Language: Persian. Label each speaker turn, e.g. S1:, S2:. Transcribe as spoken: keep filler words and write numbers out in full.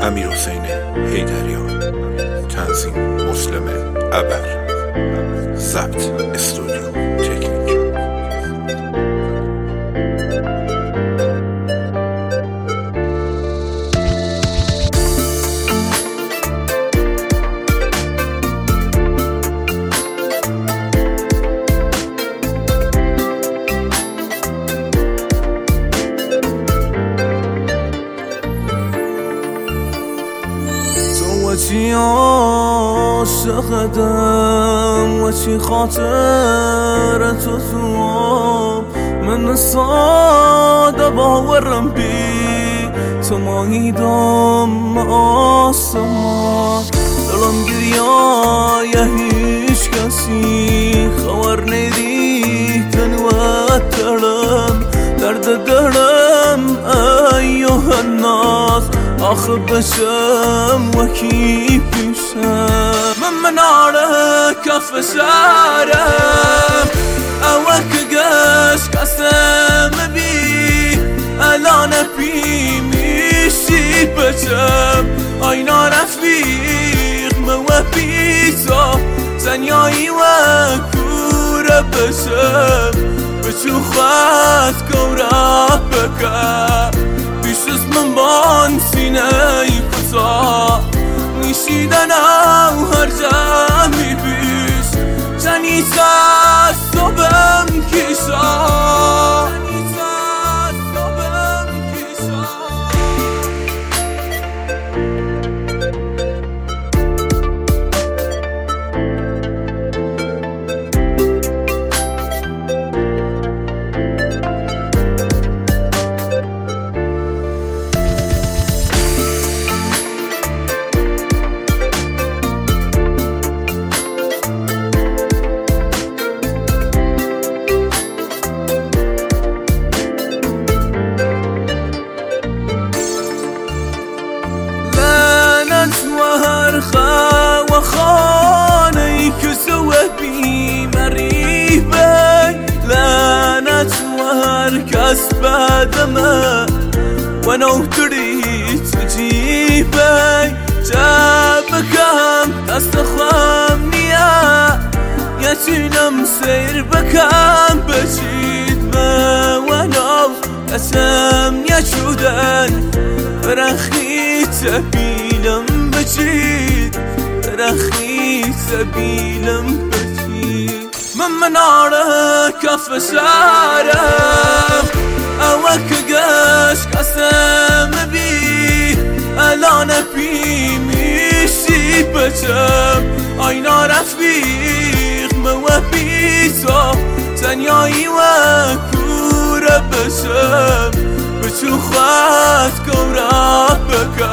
S1: امیرحسین حیدریان، تنظیم مسلم ابر، ضبط استودیو تکنیک.
S2: چی عاشقتم و چی خاطر تو تو من ساده باورم بی تو ماییدم آسمان دلم گریای هیچ کسی خبر ندیدن و دلم درد دلم ایوه الناس آخه بشم و کی پیشم من مناره کف شهرم اوه که گش قسم بی الان پی میشی بچم آینا رفیق مو پیزا زنیایی و کوره بشم بچو خواست کورا بکر پیش از من بان سینه کسا میشیدن او هر جمعی پیش جنی ساز صبحم کشا و خانه که سوه بی مریبه لعنت و هر کس بدمه و نوتری تجیبه جابکم دست خوام نیا یتینم سیر بکم بچید ما و نو قسم یچودن فرخی تبیلم بچید رخی سبیلم بچید من مناره کف شهرم اوه که گش قسم بی الان پی میشی بچم آینا رفیق مو پیزا زنیایی و کوره بشم بچو خواست کورا بکر